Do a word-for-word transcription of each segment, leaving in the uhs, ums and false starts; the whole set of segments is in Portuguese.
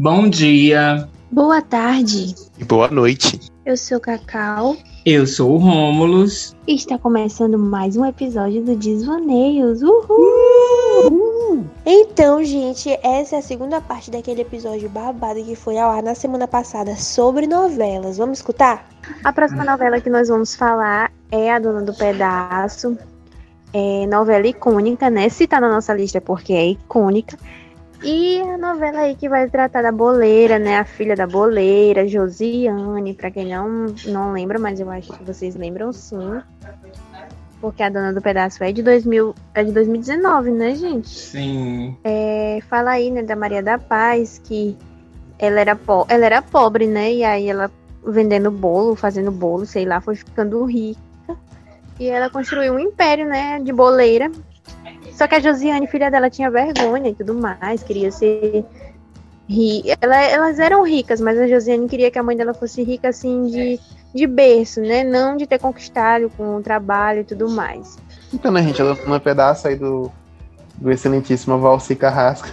Bom dia. Boa tarde. E boa noite. Eu sou Cacau. Eu sou o Rômulus. E está começando mais um episódio do Desvaneios. Uhul! Uhul! Então, gente, essa é a segunda parte daquele episódio babado que foi ao ar na semana passada sobre novelas. Vamos escutar? A próxima novela que nós vamos falar é A Dona do Pedaço. É novela icônica, né? Se tá na nossa lista é porque é icônica. E a novela aí que vai tratar da boleira, né? A filha da boleira, Josiane, pra quem não, não lembra, mas eu acho que vocês lembram sim. Porque A Dona do Pedaço é de, dois mil, é de dois mil e dezenove, né, gente? Sim. É, fala aí, né, da Maria da Paz, que ela era, po- ela era pobre, né? E aí ela vendendo bolo, fazendo bolo, sei lá, foi ficando rica. E ela construiu um império, né, de boleira. Só que a Josiane, filha dela, tinha vergonha e tudo mais, queria ser rica. Ela, elas eram ricas, mas a Josiane queria que a mãe dela fosse rica, assim, de, de berço, né? Não de ter conquistado com o trabalho e tudo mais. Então, né, gente, um pedaço aí do, do excelentíssimo Valci Carrasco.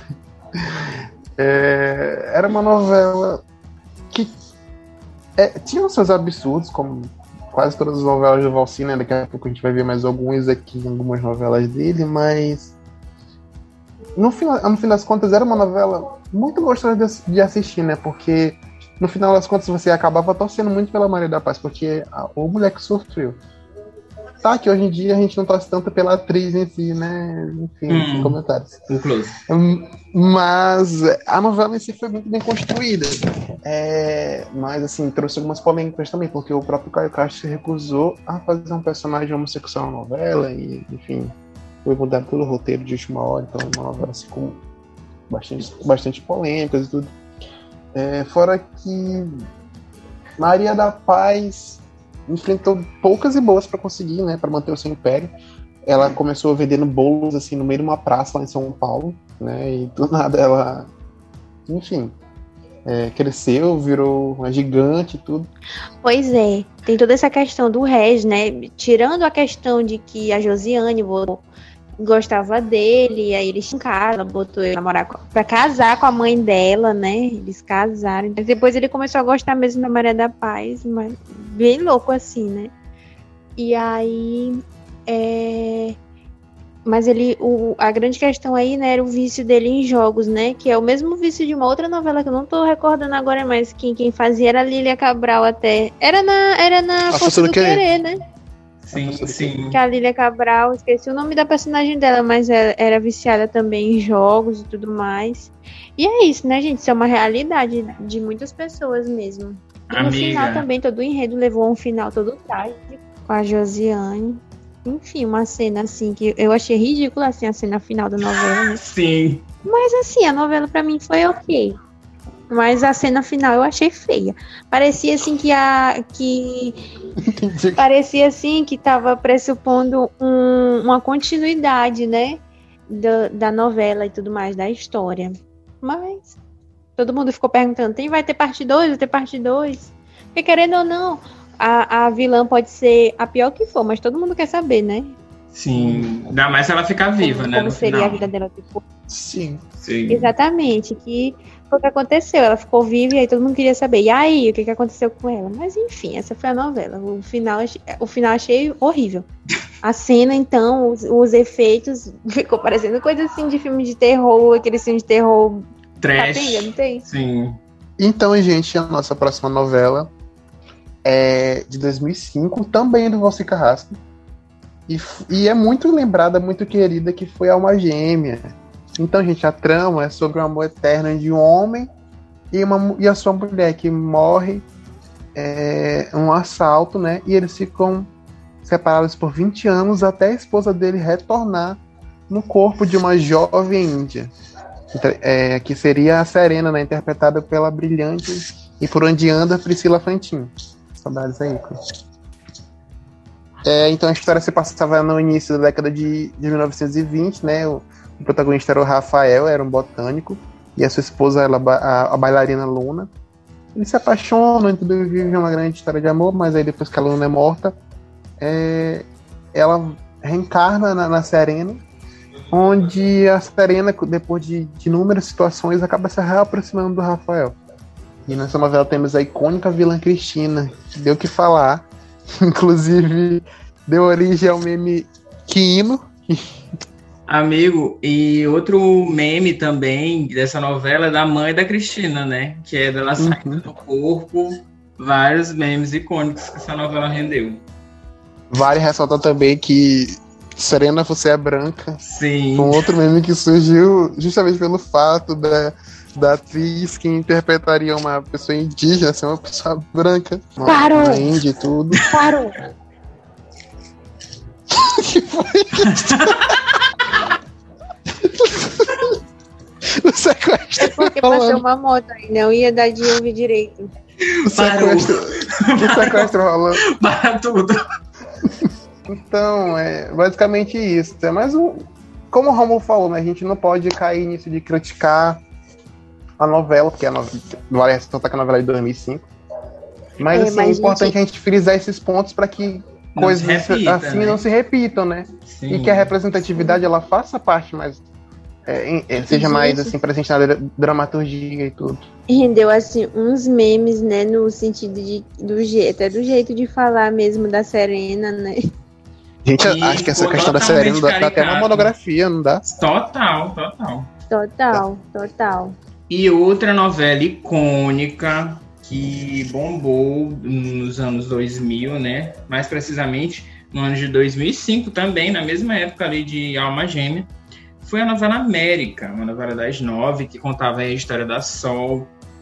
É, era uma novela que é, tinha os seus absurdos, como quase todas as novelas do Valci, né? Daqui a pouco a gente vai ver mais alguns aqui, algumas novelas dele, mas no final, no fim das contas era uma novela muito gostosa de, de assistir, né? Porque no final das contas você acabava torcendo muito pela Maria da Paz, porque a, a mulher que sofreu. Tá, que hoje em dia a gente não torce tanto pela atriz em si, né? Enfim, hum, sem comentários. Inclusive. Mas a novela em si foi muito bem construída. É, mas, assim, trouxe algumas polêmicas também, porque o próprio Caio Castro se recusou a fazer um personagem homossexual na novela, e, enfim, foi mudado todo o roteiro de última hora, então é uma novela assim, com bastante, bastante polêmicas e tudo. É, fora que Maria da Paz enfrentou poucas e boas para conseguir, né, para manter o seu império. Ela começou vendendo bolos assim no meio de uma praça lá em São Paulo, né, e do nada ela, enfim, é, cresceu, virou uma gigante e tudo. Pois é, tem toda essa questão do Regis, né, tirando a questão de que a Josiane gostava dele, e aí eles tinham casa, ela botou ele namorar com, pra casar com a mãe dela, né? Eles casaram. Mas depois ele começou a gostar mesmo da Maria da Paz, mas bem louco assim, né? E aí é... mas ele, o, a grande questão aí, né, era o vício dele em jogos, né? Que é o mesmo vício de uma outra novela que eu não tô recordando agora, mas quem, quem fazia era a Lília Cabral até. Era na, era na A Força do, do Querer, querer, né? Sim, sim. Que a Lília Cabral, esqueci o nome da personagem dela, mas ela era viciada também em jogos e tudo mais. E é isso, né, gente? Isso é uma realidade de muitas pessoas mesmo. E no Amiga. final também, todo o enredo levou a um final todo trágico com a Josiane. Enfim, uma cena assim que eu achei ridícula, assim, a cena final da novela, né? Sim. Mas assim, a novela pra mim foi ok. Mas a cena final eu achei feia. Parecia assim que a. que parecia assim que tava pressupondo um, uma continuidade, né? Da, da novela e tudo mais, da história. Mas todo mundo ficou perguntando: tem, vai ter parte dois? Vai ter parte dois? Porque querendo ou não, a, a vilã pode ser a pior que for, mas todo mundo quer saber, né? Sim. Ainda mais se ela ficar viva, como, né? Como no seria final. a vida dela depois. Sim. Sim. Exatamente, que foi o que aconteceu. Ela ficou viva e aí todo mundo queria saber. E aí, o que, que aconteceu com ela? Mas enfim, essa foi a novela. O final, o final achei horrível. A cena, então, os, os efeitos, ficou parecendo coisa assim de filme de terror, aquele filme de terror. Trash. Capenga, não tem? Sim. Então, gente, a nossa próxima novela é de dois mil e cinco, também do Valci Carrasco. E, e é muito lembrada, muito querida, que foi Alma Gêmea. Então, gente, a trama é sobre o amor eterno de um homem e, uma, e a sua mulher, que morre é, um assalto, né? E eles ficam separados por vinte anos até a esposa dele retornar no corpo de uma jovem índia, é, que seria a Serena, né? Interpretada pela brilhante e por onde anda Priscila Fantin. Saudades aí, é, então a história se passava no início da década de, de mil novecentos e vinte, né? O, o protagonista era o Rafael, era um botânico, e a sua esposa, ela, a, a bailarina Luna. Eles se apaixonam e tudo, vivem uma grande história de amor, mas aí depois que a Luna é morta, é, ela reencarna na, na Serena onde a Serena, depois de, de inúmeras situações, acaba se reaproximando do Rafael. E nessa novela temos a icônica vilã Cristina, que deu o que falar. Inclusive, deu origem ao meme Quino. Amigo, e outro meme também dessa novela é da mãe da Cristina, né? Que é dela saindo uhum. do corpo. Vários memes icônicos que essa novela rendeu. Vale ressaltar também que Serena, você é branca. Sim. Um outro meme que surgiu justamente pelo fato da, da atriz que interpretaria uma pessoa indígena ser uma pessoa branca. Uma, Parou! Uma índia e tudo. Parou! Que foi isso? O sequestro. É porque passou uma moto aí, não ia dar de ouvir direito. O sequestro, o sequestro rolou. Para tudo. Então, é basicamente isso. É mais um. Como o Romulo falou, né? A gente não pode cair nisso de criticar a novela, porque a novela. Vale ressaltar que a novela é de dois mil e cinco. Mas, É, assim, mas, é importante gente- a gente frisar esses pontos para que Não coisas se repita, assim né? não se repitam, né? Sim. E que a representatividade ela faça parte mais. é, em- é, seja mais Gente. assim, presente na dra- dramaturgia e tudo. Rendeu, assim, uns memes, né, no sentido de, do jeito, até do jeito de falar mesmo da Serena, né? Gente, E acho que essa ficou questão da totalmente Serena dá, dá até uma caricato. monografia, não dá? Total, total. Total, total. E outra novela icônica que bombou nos anos dois mil, né? Mais precisamente no ano de dois mil e cinco também, na mesma época ali de Alma Gêmea, foi a novela América, uma novela das nove que contava a história da Sol,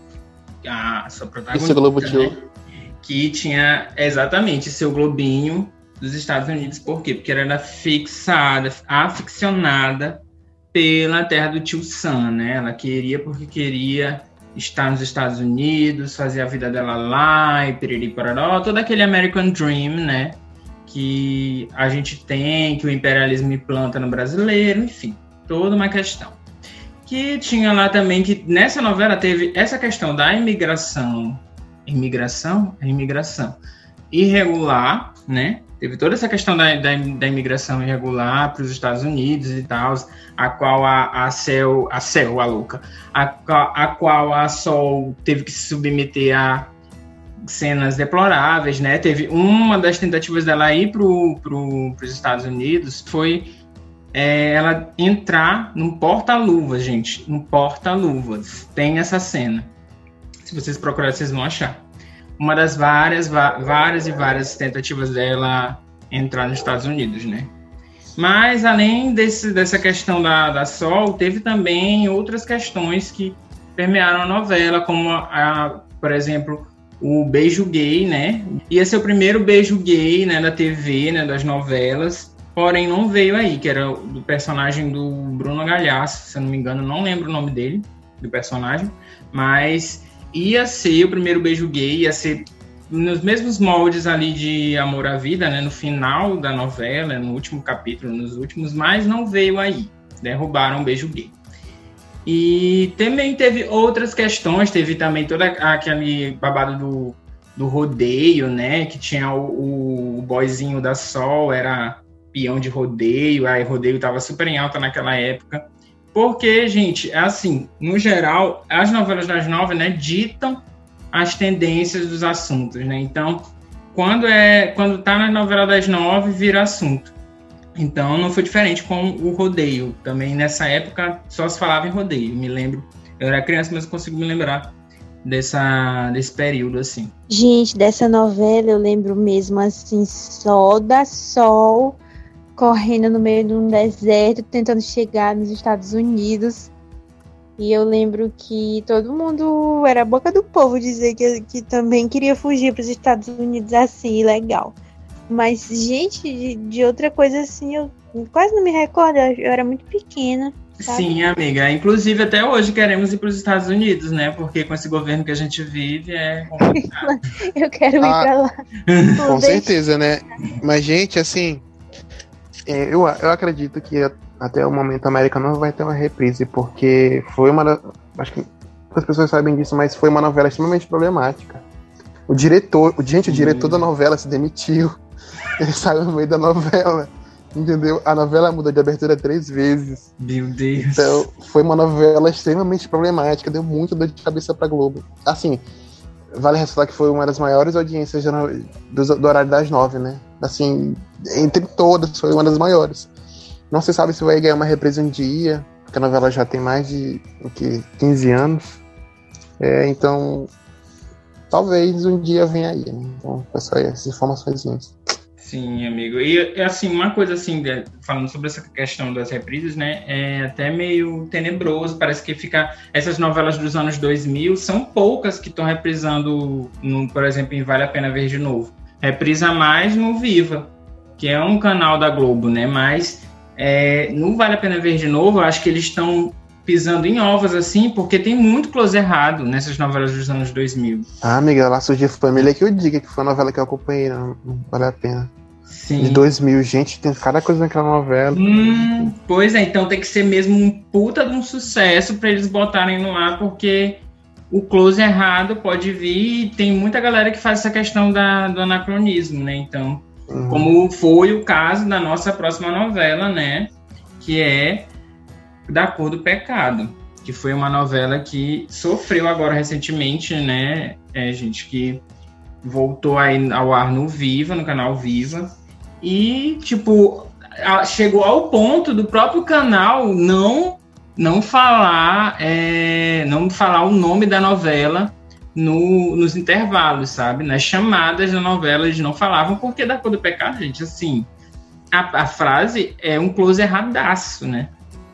a sua protagonista, Esse Globo né? Tio. Que tinha exatamente seu globinho dos Estados Unidos. Por quê? Porque ela era fixada, aficionada pela terra do tio Sam, né? Ela queria porque queria estar nos Estados Unidos, fazer a vida dela lá, e piriri pororó, todo aquele American Dream, né? Que a gente tem, que o imperialismo implanta no brasileiro, enfim, toda uma questão. Que tinha lá também, que nessa novela teve essa questão da imigração, imigração? É imigração irregular, né? Teve toda essa questão da, da, da imigração irregular para os Estados Unidos e tal, a qual a, a Cel, a Cel, a louca, a, qual- a qual a Sol teve que se submeter a cenas deploráveis, né? Teve uma das tentativas dela ir para pro, os Estados Unidos, foi é, ela entrar num porta-luvas, gente, num porta-luvas. Tem essa cena. Se vocês procurarem, vocês vão achar. Uma das várias, va- várias e várias tentativas dela entrar nos Estados Unidos, né? Mas, além desse, dessa questão da, da Sol, teve também outras questões que permearam a novela, como, a, a, por exemplo, o beijo gay, né? Ia ser o primeiro beijo gay, né, da T V, né, das novelas, porém não veio aí, que era do personagem do Bruno Galhaço, se eu não me engano, não lembro o nome dele, do personagem, mas ia ser o primeiro beijo gay, ia ser nos mesmos moldes ali de Amor à Vida, né, no final da novela, no último capítulo, nos últimos, mas não veio aí, derrubaram o beijo gay. E também teve outras questões, teve também toda aquele babado do, do rodeio, né, que tinha o, o boyzinho da Sol, era peão de rodeio, aí rodeio tava super em alta naquela época. Porque, gente, é assim, no geral, as novelas das nove, né, ditam as tendências dos assuntos, né? Então, quando é, quando tá na novela das nove, vira assunto. Então, não foi diferente com o rodeio. Também, nessa época, só se falava em rodeio. Me lembro, eu era criança, mas eu consigo me lembrar dessa, desse período, assim. Gente, dessa novela eu lembro mesmo, assim, só da Sol correndo no meio de um deserto, tentando chegar nos Estados Unidos. E eu lembro que todo mundo, era a boca do povo dizer que, que também queria fugir para os Estados Unidos assim, legal. Mas, gente, de, de outra coisa assim, eu quase não me recordo, eu, eu era muito pequena. Sabe? Sim, amiga. Inclusive, até hoje queremos ir para os Estados Unidos, né? Porque com esse governo que a gente vive é complicado. Eu quero Ah, ir para lá. Com certeza, né? Mas, gente, assim, é, eu, eu acredito que até o momento a América não vai ter uma reprise, porque foi uma da- acho que as pessoas sabem disso, mas foi uma novela extremamente problemática. O diretor, o, gente, o diretor da novela se demitiu. Ele saiu no meio da novela. Entendeu? A novela mudou de abertura três vezes. Meu Deus. Então, foi uma novela extremamente problemática, deu muita dor de cabeça pra Globo. Assim, vale ressaltar que foi uma das maiores audiências do, do horário das nove, né? Assim, entre todas, foi uma das maiores. Não se sabe se vai ganhar uma reprise um dia, porque a novela já tem mais de o que, quinze anos. É, então, talvez um dia venha aí, né? Então, é só essas informações. Sim, amigo. E, assim, uma coisa assim, falando sobre essa questão das reprises, né, é até meio tenebroso, parece que fica... Essas novelas dos anos dois mil são poucas que estão reprisando, no, por exemplo, em Vale a Pena Ver de Novo. Reprisa mais no Viva, que é um canal da Globo, né, mas é, no Vale a Pena Ver de Novo, eu acho que eles estão pisando em ovos, assim, porque tem muito close errado nessas novelas dos anos dois mil. Ah, amiga, Laços de Família que eu diga, que foi a novela que eu acompanhei, não, não vale a pena. Sim. De dois mil, gente, tem cada coisa naquela novela. Hum, pois é, então tem que ser mesmo um puta de um sucesso pra eles botarem no ar, porque o close errado pode vir e tem muita galera que faz essa questão da, do anacronismo, né? Então, uhum. Como foi o caso da nossa próxima novela, né? Que é Da Cor do Pecado, que foi uma novela que sofreu agora recentemente, né? É, gente, que voltou aí ao ar no Viva, no canal Viva, e, tipo, chegou ao ponto do próprio canal não, não falar é, não falar o nome da novela no, nos intervalos, sabe? Nas chamadas da novela eles não falavam, porque Da Cor do Pecado, gente, assim, a, a frase é um close erradaço, né?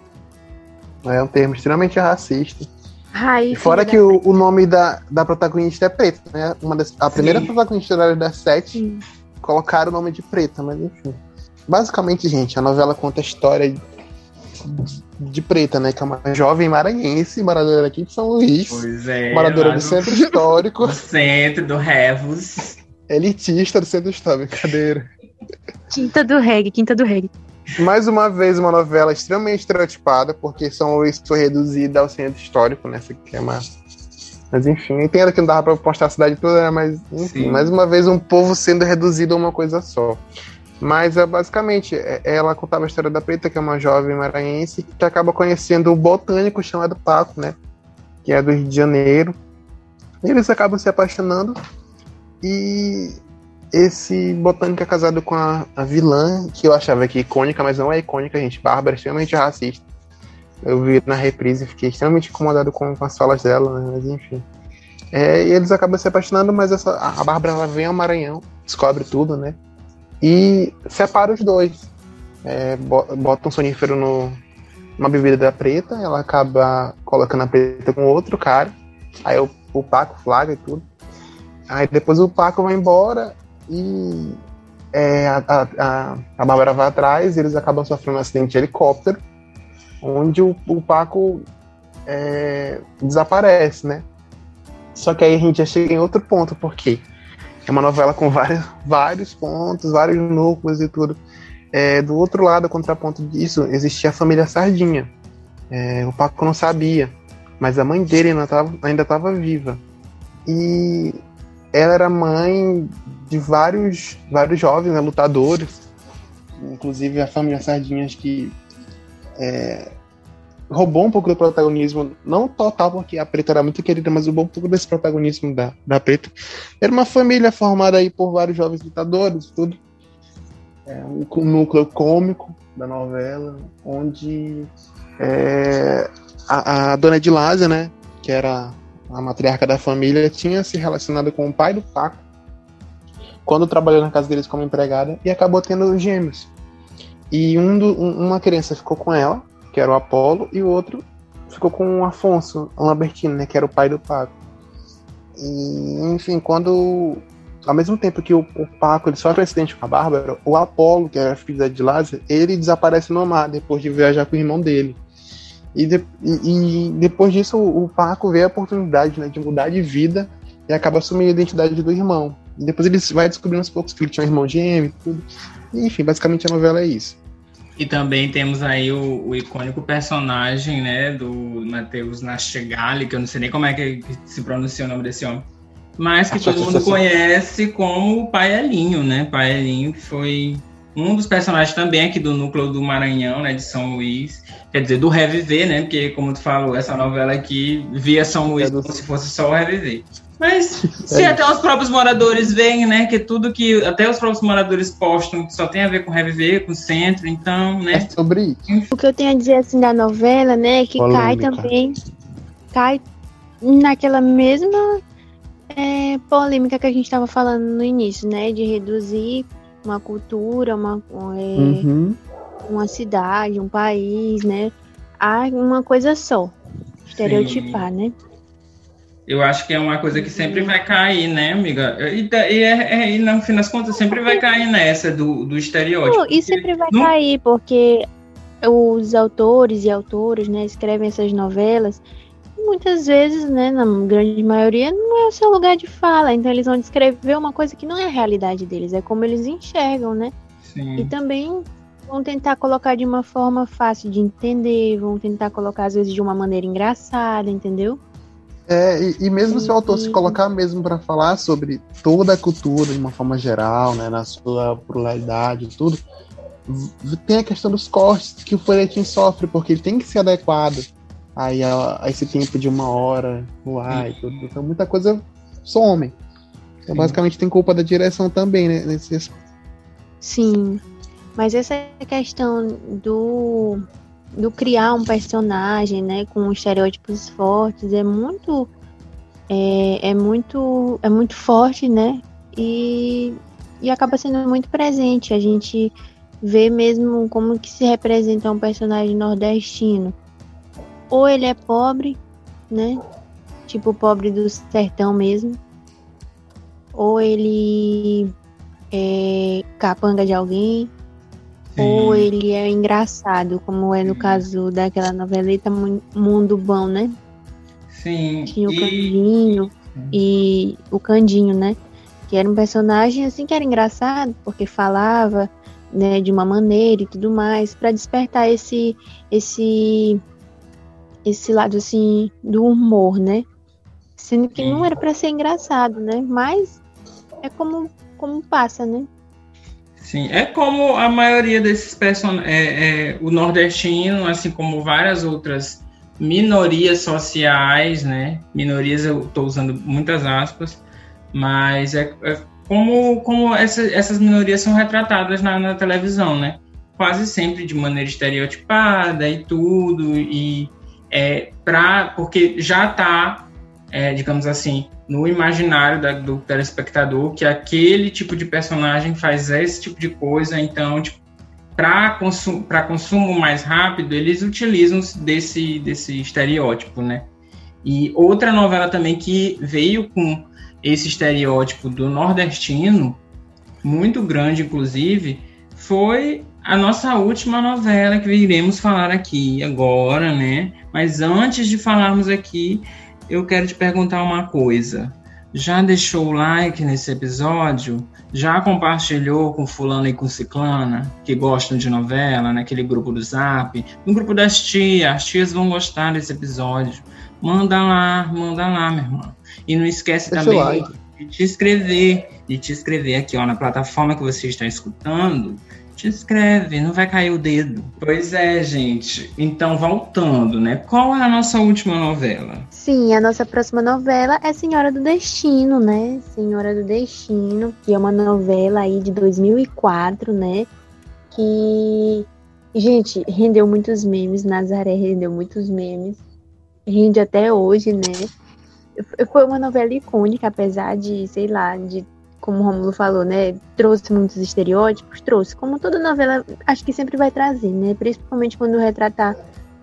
É um termo extremamente racista. Ai, e fora que o, o nome da, da protagonista é Preta, né? Uma das, a primeira Sim. protagonista das sete Sim. colocaram o nome de Preta, mas enfim. Basicamente, gente, a novela conta a história de, de Preta, né? Que é uma jovem maranhense, moradora aqui de São Luís. Pois é. Moradora do, do centro histórico. Do centro, do Revos. Elitista do centro histórico, brincadeira. Quinta do reggae, quinta do reggae. Mais uma vez, uma novela extremamente estereotipada, porque São Luís foi reduzida ao centro histórico, né? Que é uma... Mas enfim, entendo que não dava pra postar a cidade toda, né? Mas enfim, Sim. mais uma vez um povo sendo reduzido a uma coisa só. Mas basicamente, ela contava a história da Preta, que é uma jovem maranhense, que acaba conhecendo um botânico chamado Paco, né? Que é do Rio de Janeiro. Eles acabam se apaixonando e... Esse botânico é casado com a, a vilã, que eu achava que icônica, mas não é icônica, gente. Bárbara é extremamente racista. Eu vi na reprise e fiquei extremamente incomodado com, com as falas dela, né? Mas enfim. É, e eles acabam se apaixonando, mas essa, a Bárbara ela vem ao Maranhão, descobre tudo, né? E separa os dois. É, bota um sonífero no, numa bebida da Preta, ela acaba colocando a Preta com outro cara. Aí o, o Paco flagra e tudo. Aí depois o Paco vai embora. E é, a, a, a Bárbara vai atrás, eles acabam sofrendo um acidente de helicóptero, onde o, o Paco é, desaparece, né? Só que aí a gente já chega em outro ponto, porque é uma novela com vários, vários pontos, vários núcleos e tudo. É, do outro lado, contraponto disso, existia a família Sardinha. É, o Paco não sabia, mas a mãe dele ainda estava ainda estava viva. E ela era mãe de vários, vários jovens, né, lutadores, inclusive a família Sardinhas, que é, roubou um pouco do protagonismo, não total, porque a Preta era muito querida, mas roubou um pouco desse protagonismo da, da Preta. Era uma família formada aí por vários jovens lutadores, tudo. É, um, um núcleo cômico da novela, onde é, a, a dona de Lázia, né, que era a matriarca da família, tinha se relacionado com o pai do Paco quando trabalhou na casa deles como empregada e acabou tendo gêmeos. E um do, um, uma criança ficou com ela, que era o Apolo, e o outro ficou com o Afonso Lambertino, né, que era o pai do Paco. E, enfim, quando... Ao mesmo tempo que o, o Paco ele sofre um acidente com a Bárbara, o Apolo, que era filho da de Lázaro, ele desaparece no mar depois de viajar com o irmão dele. E, de, e, e depois disso o, o Paco vê a oportunidade, né, de mudar de vida e acaba assumindo a identidade do irmão. E depois ele vai descobrindo aos poucos que ele tinha um irmão gêmeo e tudo. E, enfim, basicamente a novela é isso. E também temos aí o, o icônico personagem, né, do Matheus Nastegali, que eu não sei nem como é que se pronuncia o nome desse homem, mas que todo mundo conhece como o Pai Elinho, né? Pai Elinho, que foi um dos personagens também aqui do núcleo do Maranhão, né, de São Luís, quer dizer, do Reviver, né, porque, como tu falou, essa novela aqui via São Luís é do... como se fosse só o Reviver. Mas se é até os próprios moradores veem, né, que tudo que até os próprios moradores postam só tem a ver com Reviver, com o centro, então, né. É sobre isso. O que eu tenho a dizer, assim, da novela, né, é que Polêmica. cai também, cai naquela mesma é, polêmica que a gente estava falando no início, né, de reduzir uma cultura, uma, é, uhum. uma cidade, um país, né, a uma coisa só, estereotipar, Sim. né. Eu acho que é uma coisa que sempre vai cair, né, amiga? E, e, é, e no fim das contas, sempre vai cair nessa do, do estereótipo. Não, e sempre vai não... cair, porque os autores e autoras, né, escrevem essas novelas, muitas vezes, né, na grande maioria, não é o seu lugar de fala, então eles vão descrever uma coisa que não é a realidade deles, é como eles enxergam, né? Sim. E também vão tentar colocar de uma forma fácil de entender, vão tentar colocar, às vezes, de uma maneira engraçada, entendeu? É, e, e mesmo se o autor se colocar mesmo para falar sobre toda a cultura de uma forma geral, né, na sua pluralidade e tudo, tem a questão dos cortes que o folhetim sofre, porque ele tem que ser adequado aí a, a esse tempo de uma hora no ar e tudo. Então muita coisa some. Então, basicamente tem culpa da direção também, né, nesse... Sim, mas essa questão do... do criar um personagem, né, com estereótipos fortes, é muito é, é muito é muito forte, né, e, e acaba sendo muito presente. A gente vê mesmo como que se representa um personagem nordestino. Ou ele é pobre, né, tipo pobre do sertão mesmo, ou ele é capanga de alguém, Sim. ou ele é engraçado, como é no Sim. caso daquela noveleta Mundo Bom, né? Sim. Tinha o e... Candinho e o Candinho, né? Que era um personagem assim que era engraçado, porque falava, né, de uma maneira e tudo mais, para despertar esse esse esse lado assim do humor, né? Sendo que Sim. não era para ser engraçado, né? Mas é como como passa, né? Sim, é como a maioria desses personagens, é, é, o nordestino, assim como várias outras minorias sociais, né? Minorias, eu estou usando muitas aspas, mas é, é como, como essa, essas minorias são retratadas na, na televisão, né? Quase sempre de maneira estereotipada e tudo, e é, pra, porque já está, é, digamos assim, no imaginário da, do telespectador, que aquele tipo de personagem faz esse tipo de coisa, então, tipo, para consumo, para consumo mais rápido, eles utilizam desse, desse estereótipo, né? E outra novela também que veio com esse estereótipo do nordestino, muito grande, inclusive, foi a nossa última novela que iremos falar aqui agora, né? Mas antes de falarmos aqui, eu quero te perguntar uma coisa. Já deixou o like nesse episódio? Já compartilhou com fulano e com ciclana, que gostam de novela, naquele grupo do Zap? No grupo das tias, as tias vão gostar desse episódio. Manda lá, manda lá, meu irmão. E não esquece Deixa também like. de te inscrever, de te inscrever aqui, ó, na plataforma que você está escutando. Te inscreve, não vai cair o dedo. Pois é, gente. Então, voltando, né? Qual é a nossa última novela? Sim, a nossa próxima novela é Senhora do Destino, né? Senhora do Destino, que é uma novela aí de dois mil e quatro, né? Que, gente, rendeu muitos memes. Nazaré rendeu muitos memes. Rende até hoje, né? Foi uma novela icônica, apesar de, sei lá, de... como o Rômulo falou, né, trouxe muitos estereótipos, trouxe, como toda novela, acho que sempre vai trazer, né, principalmente quando retratar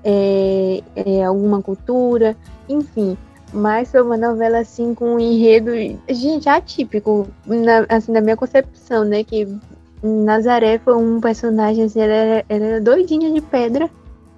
é, é, alguma cultura, enfim, mas foi uma novela, assim, com um enredo, gente, atípico, na, assim, na minha concepção, né, que Nazaré foi um personagem, assim, ela era, ela era doidinha de pedra,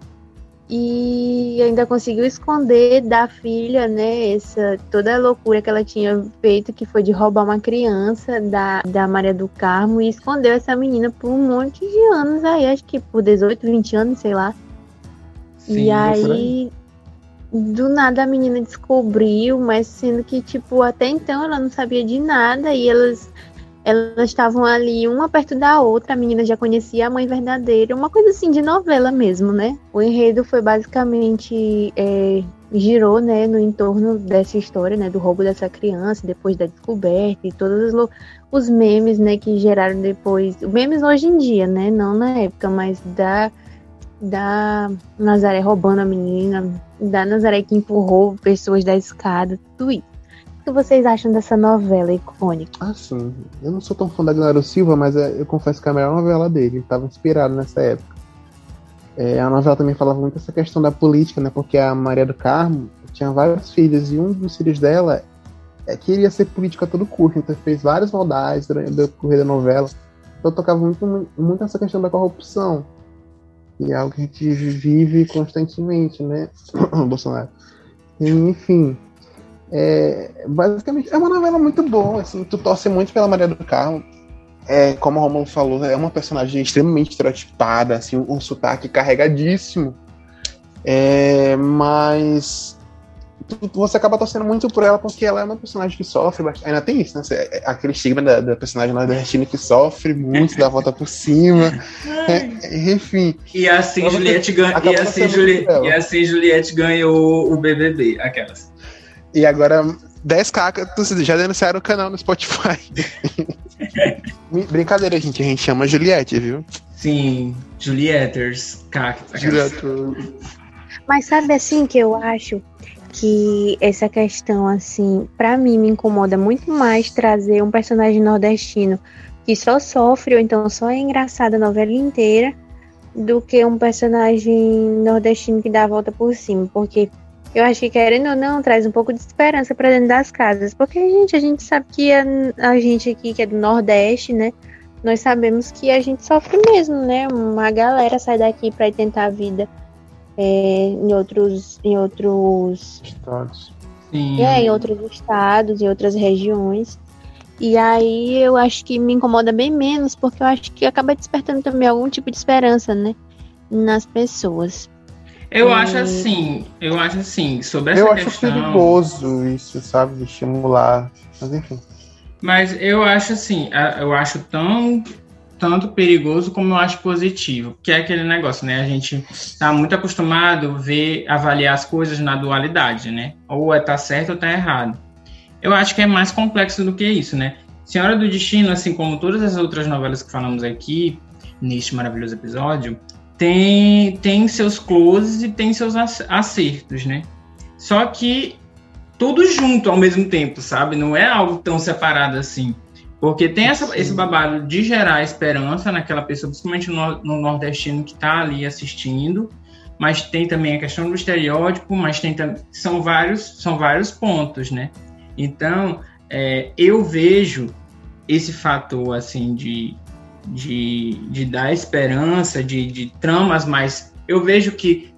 e ainda conseguiu esconder da filha, né, essa, toda a loucura que ela tinha feito, que foi de roubar uma criança da, da Maria do Carmo, e escondeu essa menina por um monte de anos aí, acho que por dezoito, vinte anos, sei lá. Sim, e aí, do nada a menina descobriu, mas sendo que, tipo, até então ela não sabia de nada, e elas Elas estavam ali, uma perto da outra, a menina já conhecia a mãe verdadeira, uma coisa assim de novela mesmo, né? O enredo foi basicamente, é, girou, né, no entorno dessa história, né, do roubo dessa criança, depois da descoberta e todos os, os memes, né, que geraram depois, memes hoje em dia, né, não na época, mas da, da Nazaré roubando a menina, da Nazaré que empurrou pessoas da escada, tudo isso. O que vocês acham dessa novela icônica? Ah, sim. Eu não sou tão fã da Glória Silva, mas eu confesso que é a melhor novela dele. Ele estava inspirado nessa época. É, a novela também falava muito essa questão da política, né? Porque a Maria do Carmo tinha vários filhos e um dos filhos dela é, queria ser político a todo custo. Então fez várias maldades durante o decorrer da novela. Então tocava muito, muito essa questão da corrupção. E é algo que a gente vive constantemente, né? Bolsonaro. E, enfim... É, basicamente, é uma novela muito boa, assim, tu torce muito pela Maria do Carmo. É, como o Romulo falou, é uma personagem extremamente estereotipada, assim, um, um sotaque carregadíssimo. É, mas tu, você acaba torcendo muito por ela porque ela é uma personagem que sofre bastante. Ainda tem isso, né? Aquele estigma da, da personagem nordestina que sofre muito, dá a volta por cima. É, enfim. E assim Juliette, gan... e assim Juli... e assim Juliette ganhou o B B B, aquelas. E agora, dez cactos já denunciaram o canal no Spotify. Brincadeira, gente. A gente chama Juliette, viu? Sim, Julietters, cactos. Juliette. Mas sabe assim que eu acho que essa questão, assim, pra mim me incomoda muito mais trazer um personagem nordestino que só sofre ou então só é engraçado a novela inteira do que um personagem nordestino que dá a volta por cima. Porque... eu acho que, querendo ou não, traz um pouco de esperança para dentro das casas. Porque, gente, a gente sabe que a, a gente aqui, que é do Nordeste, né? Nós sabemos que a gente sofre mesmo, né? Uma galera sai daqui para ir tentar a vida é, em outros... Em outros estados. Sim. É, em outros estados, em outras regiões. E aí eu acho que me incomoda bem menos, porque eu acho que acaba despertando também algum tipo de esperança, né? Nas pessoas. Eu hum. acho assim, eu acho assim, sobre essa eu questão... Eu acho perigoso isso, sabe, de estimular, mas enfim. Mas eu acho assim, eu acho tão, tanto perigoso como eu acho positivo, que é aquele negócio, né, a gente tá muito acostumado a ver, avaliar as coisas na dualidade, né, ou é tá certo ou tá errado. Eu acho que é mais complexo do que isso, né. Senhora do Destino, assim como todas as outras novelas que falamos aqui, neste maravilhoso episódio, Tem, tem seus closes e tem seus acertos, né? Só que tudo junto ao mesmo tempo, sabe? Não é algo tão separado assim. Porque tem essa, esse babado de gerar esperança naquela pessoa, principalmente no, no nordestino que está ali assistindo, mas tem também a questão do estereótipo, mas tem, são, vários, são vários pontos, né? Então, é, eu vejo esse fator, assim, de... De, de dar esperança, de, de tramas mais... Eu vejo que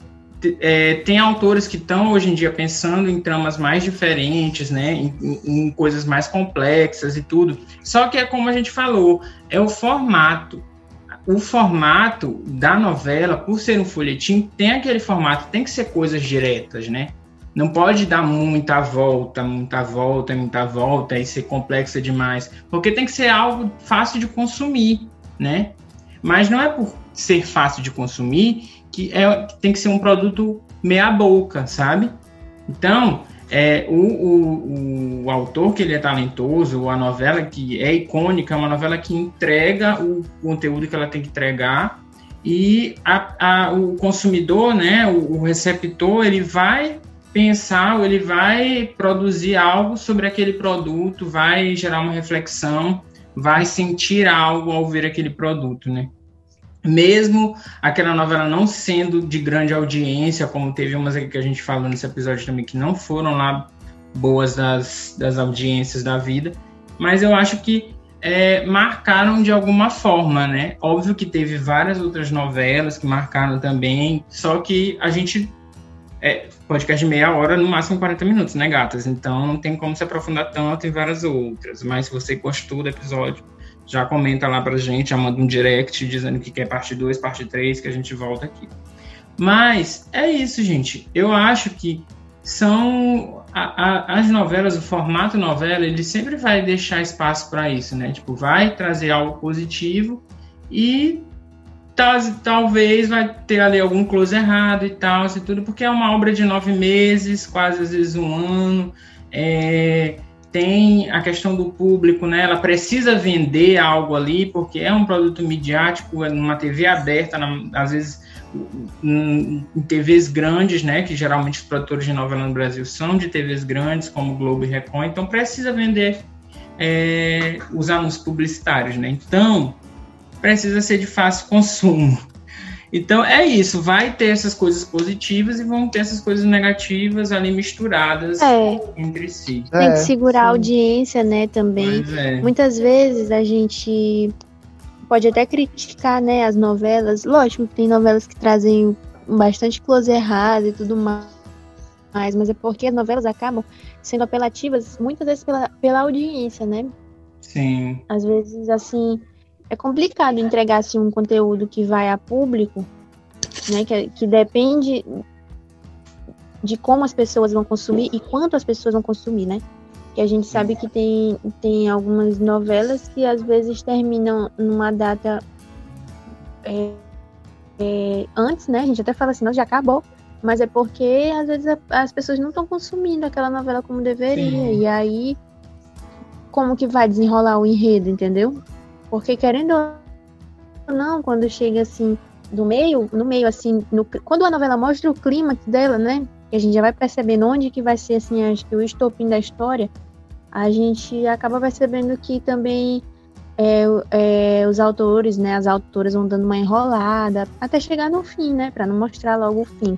é, tem autores que estão hoje em dia pensando em tramas mais diferentes, né, em, em coisas mais complexas e tudo. Só que é como a gente falou, é o formato. O formato da novela, por ser um folhetim, tem aquele formato, tem que ser coisas diretas, né? Não pode dar muita volta, muita volta, muita volta e ser complexa demais, porque tem que ser algo fácil de consumir, né? Mas não é por ser fácil de consumir que é, tem que ser um produto meia boca, sabe? Então, é, o, o, o autor que ele é talentoso, a novela que é icônica, é uma novela que entrega o conteúdo que ela tem que entregar e a, a, o consumidor, né, o, o receptor, ele vai pensar, ou ele vai produzir algo sobre aquele produto, vai gerar uma reflexão, vai sentir algo ao ver aquele produto, né? Mesmo aquela novela não sendo de grande audiência, como teve umas aqui que a gente falou nesse episódio também, que não foram lá boas das, das audiências da vida, mas eu acho que é, marcaram de alguma forma, né? Óbvio que teve várias outras novelas que marcaram também, só que a gente... É, podcast de meia hora, no máximo quarenta minutos, né, gatas? Então não tem como se aprofundar tanto em várias outras. Mas se você gostou do episódio, já comenta lá pra gente, já manda um direct dizendo que quer parte dois, parte três, que a gente volta aqui. Mas é isso, gente. Eu acho que são a, a, as novelas, o formato novela, ele sempre vai deixar espaço para isso, né? Tipo, vai trazer algo positivo e tal, talvez vai ter ali algum close errado e tal, e tudo, porque é uma obra de nove meses, quase às vezes um ano. É, tem a questão do público, né? Ela precisa vender algo ali, porque é um produto midiático, é numa T V aberta, na, às vezes em T Vs grandes, né? Que geralmente os produtores de novela no Brasil são de T Vs grandes, como Globo e Record, então precisa vender é, os anúncios publicitários, né? Então, precisa ser de fácil consumo. Então, é isso, vai ter essas coisas positivas e vão ter essas coisas negativas ali misturadas é. entre si. Tem que É, segurar sim. a audiência, né, também. Pois é. Muitas vezes a gente pode até criticar, né, as novelas. Lógico que tem novelas que trazem bastante close errado e tudo mais, mas é porque as novelas acabam sendo apelativas muitas vezes pela, pela audiência, né? Sim. Às vezes, assim, é complicado entregar assim, um conteúdo que vai a público, né, que, que depende de como as pessoas vão consumir e quanto as pessoas vão consumir, né? Que a gente sabe que tem, tem algumas novelas que às vezes terminam numa data é, é, antes, né? A gente até fala assim, não, já acabou. Mas é porque às vezes a, as pessoas não estão consumindo aquela novela como deveria. Sim. E aí, como que vai desenrolar o enredo, entendeu? Porque querendo ou não, quando chega assim, do meio, no meio assim, no, quando a novela mostra o clímax dela, né? Que a gente já vai percebendo onde que vai ser, assim, acho que o estopim da história, a gente acaba percebendo que também é, é, os autores, né, as autoras vão dando uma enrolada até chegar no fim, né, para não mostrar logo o fim.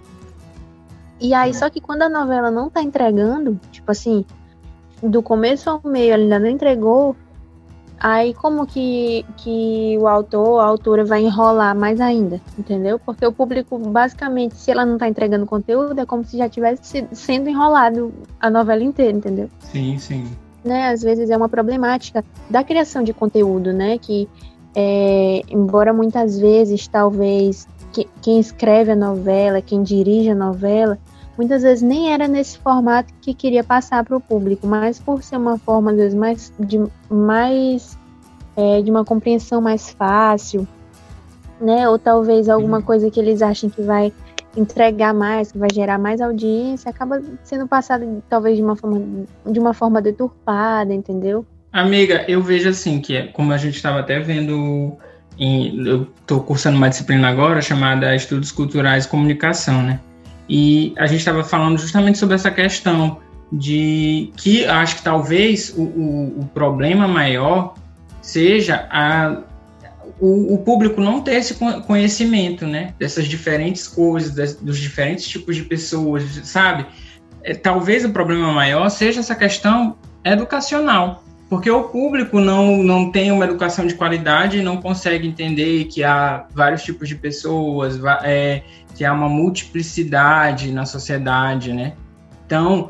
E aí, só que quando a novela não tá entregando, tipo assim, do começo ao meio ela ainda não entregou, aí como que, que o autor, a autora vai enrolar mais ainda, entendeu? Porque o público, basicamente, se ela não tá entregando conteúdo, é como se já tivesse sendo enrolado a novela inteira, entendeu? Sim, sim. Né? Às vezes é uma problemática da criação de conteúdo, né? Que, é, embora muitas vezes, talvez, que, quem escreve a novela, quem dirige a novela, muitas vezes nem era nesse formato que queria passar para o público, mas por ser uma forma, às vezes, mais de, mais, é, de uma compreensão mais fácil, né? Ou talvez alguma coisa que eles achem que vai entregar mais, que vai gerar mais audiência, acaba sendo passado talvez de uma forma, de uma forma deturpada, entendeu? Amiga, eu vejo assim, que é, como a gente estava até vendo, em, eu estou cursando uma disciplina agora chamada Estudos Culturais e Comunicação, né? E a gente estava falando justamente sobre essa questão de que acho que talvez o, o, o problema maior seja a, o, o público não ter esse conhecimento, né? Dessas diferentes coisas, das, dos diferentes tipos de pessoas, sabe? É, talvez o problema maior seja essa questão educacional, porque o público não, não tem uma educação de qualidade e não consegue entender que há vários tipos de pessoas, é, que há uma multiplicidade na sociedade, né? Então,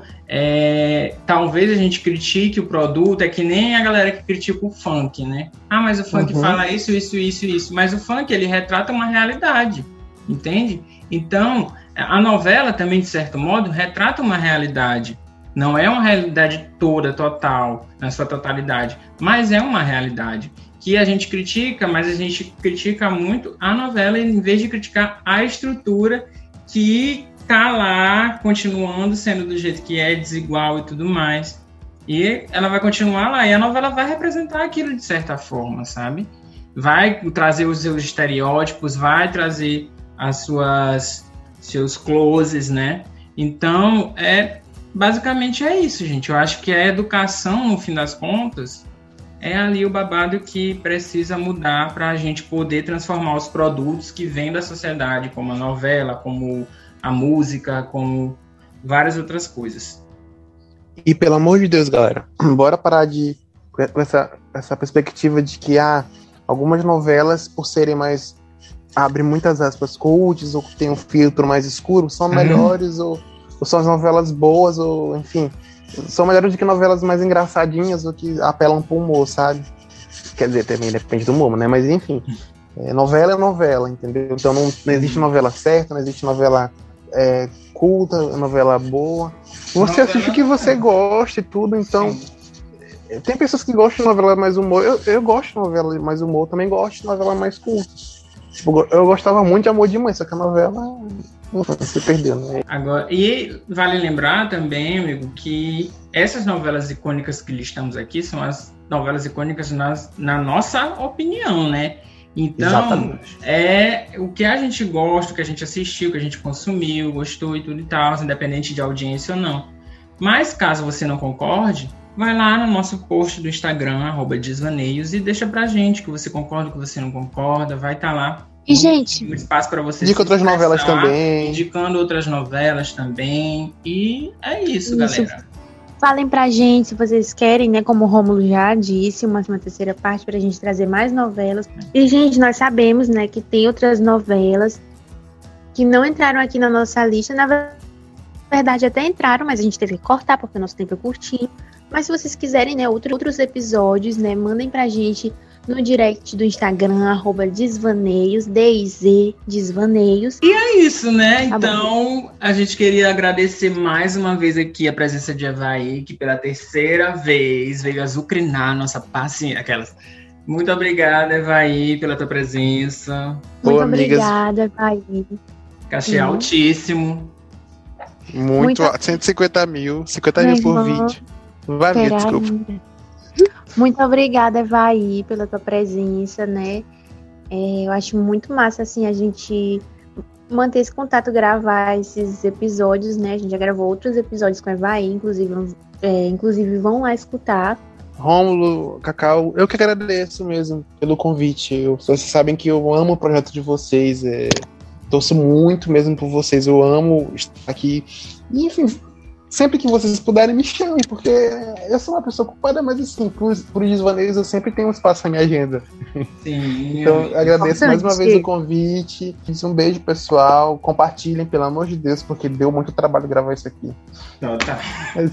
é, talvez a gente critique o produto, é que nem a galera que critica o funk, né? Ah, mas o funk uhum. fala isso, isso, isso, isso. Mas o funk, ele retrata uma realidade, entende? Então, a novela também, de certo modo, retrata uma realidade. Não é uma realidade toda, total, na sua totalidade, mas é uma realidade que a gente critica, mas a gente critica muito a novela em vez de criticar a estrutura que tá lá, continuando sendo do jeito que é, desigual e tudo mais. E ela vai continuar lá, e a novela vai representar aquilo de certa forma, sabe? Vai trazer os seus estereótipos, vai trazer as suas seus closes, né? Então, é basicamente é isso, gente. Eu acho que a educação, no fim das contas, é ali o babado que precisa mudar para a gente poder transformar os produtos que vêm da sociedade, como a novela, como a música, como várias outras coisas. E pelo amor de Deus, galera, bora parar de com essa, essa perspectiva de que ah, algumas novelas, por serem mais, abre muitas aspas, cults, ou tem um filtro mais escuro, são uhum. melhores, ou, ou são as novelas boas, ou enfim, são melhores do que novelas mais engraçadinhas, ou que apelam pro humor, sabe? Quer dizer, também depende do humor, né? Mas enfim, é, novela é novela, entendeu? Então não, não existe novela certa, não existe novela é, culta, novela boa. Você Novela assiste o que você gosta e tudo, então. Sim. Tem pessoas que gostam de novela mais humor. Eu, eu gosto de novela mais humor, também gosto de novela mais culta. Tipo, eu gostava muito de Amor de Mãe, só que a novela se perdeu, né? Agora, e vale lembrar também, amigo, que essas novelas icônicas que listamos aqui são as novelas icônicas nas, na nossa opinião, né? Então, Exatamente. é o que a gente gosta, o que a gente assistiu, o que a gente consumiu, gostou e tudo e tal, independente de audiência ou não. Mas, caso você não concorde, vai lá no nosso post do Instagram, arroba Desvaneios, e deixa pra gente que você concorda, que você não concorda, vai estar tá lá. E, um, gente, um espaço para você indica outras novelas também. Indicando outras novelas também. E é isso, isso, galera. Falem pra gente se vocês querem, né? Como o Rômulo já disse, uma, uma terceira parte pra gente trazer mais novelas. E, gente, nós sabemos, né, que tem outras novelas que não entraram aqui na nossa lista. Na verdade, até entraram, mas a gente teve que cortar porque o nosso tempo é curtinho. Mas se vocês quiserem, né, outro, outros episódios, né, mandem pra gente no direct do Instagram, arroba Desvaneios, D I Z, Desvaneios. E é isso, né? Tá então, bom. A gente queria agradecer mais uma vez aqui a presença de Evaí, que pela terceira vez veio azucrinar nossa paciência. Aquelas. Muito obrigada, Evaí, pela tua presença. Muito Ô, obrigada, Evaí. Cachê Uhum. altíssimo. Muito, Muito... cento e cinquenta mil, cinquenta mil por vídeo. Vai ver, desculpa. Ainda. Muito obrigada, Evaí, pela tua presença, né? É, eu acho muito massa, assim, a gente manter esse contato, gravar esses episódios, né? A gente já gravou outros episódios com a Evaí, inclusive, é, inclusive vão lá escutar. Rômulo, Cacau, eu que agradeço mesmo pelo convite. Eu, vocês sabem que eu amo o projeto de vocês, é, torço muito mesmo por vocês, eu amo estar aqui. E, enfim, sempre que vocês puderem, me chamem, porque eu sou uma pessoa ocupada, mas assim, por, por Desvaneios eu sempre tenho um espaço na minha agenda. Sim. Então, eu agradeço mais uma Importante. vez o convite. Um beijo, pessoal. Compartilhem, pelo amor de Deus, porque deu muito trabalho gravar isso aqui. Então, tá. Mas,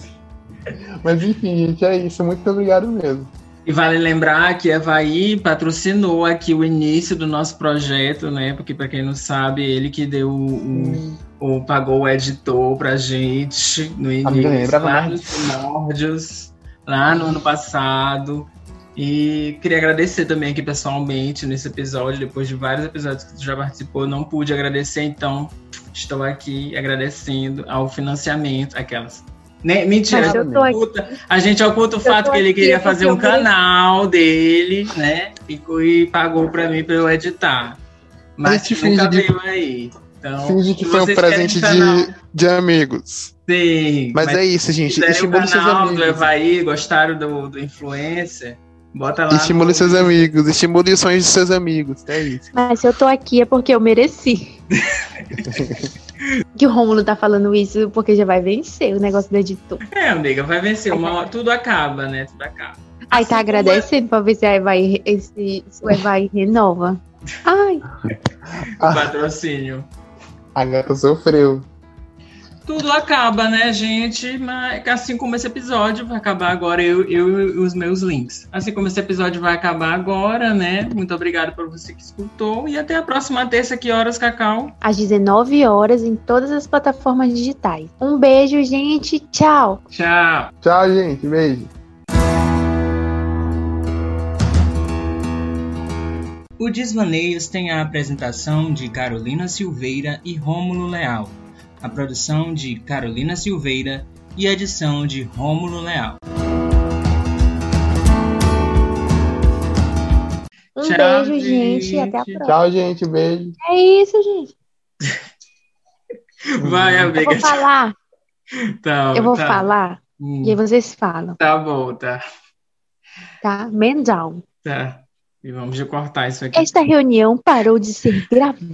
mas enfim, gente, é isso. Muito obrigado mesmo. E vale lembrar que a Evaí patrocinou aqui o início do nosso projeto, né? Porque, para quem não sabe, ele que deu o, Hum. o, o pagou o editor pra gente no Amiga, início, lembrava lá mais. nos primórdios, lá no ano passado. E queria agradecer também aqui pessoalmente nesse episódio, depois de vários episódios que tu já participou, não pude agradecer, então estou aqui agradecendo ao financiamento, aquelas. Né? Mentira, Mas a eu gente tô aqui. oculta, a gente oculta o Eu fato tô que ele aqui queria porque fazer um eu mereci. canal dele, né? E, e pagou pra mim pra eu editar. Mas A gente nunca finge de- veio aí. Então, Finge que se foi um vocês presente querem canal, de, de amigos. sim, Mas, é isso, gente. quiserem o Estimule seus canal do amigos. Evaí, gostaram do, do influencer, bota lá. Estimule no- seus amigos. Estimule os sonhos de seus amigos. É isso. Mas se eu tô aqui é porque eu mereci. Que o Rômulo tá falando isso porque já vai vencer o negócio do editor. É, amiga, vai vencer. Uma hora, tudo acaba, né? Tudo acaba. Aí Assim tá como agradecendo pra ver se a Evaí, esse, se o Evaí renova. Ai, O patrocínio. A gata sofreu. Tudo acaba, né, gente? Mas assim como esse episódio vai acabar agora, eu, eu e os meus links. Assim como esse episódio vai acabar agora, né? Muito obrigada por você que escutou. E até a próxima terça, que horas, Cacau? às dezenove horas em todas as plataformas digitais. Um beijo, gente. Tchau. Tchau. Tchau, gente. Beijo. O Desvaneios tem a apresentação de Carolina Silveira e Rômulo Leal. A produção de Carolina Silveira e a edição de Rômulo Leal. Um Tchau, beijo, gente. gente. E até a próxima. Tchau, gente. Beijo. É isso, gente. Vai, Eu amiga. vou falar. Tá, Eu vou tá. falar. Hum, E aí vocês falam, Tá bom, tá. tá? Man down. Tá. E vamos de cortar isso aqui. Esta reunião parou de ser gravada.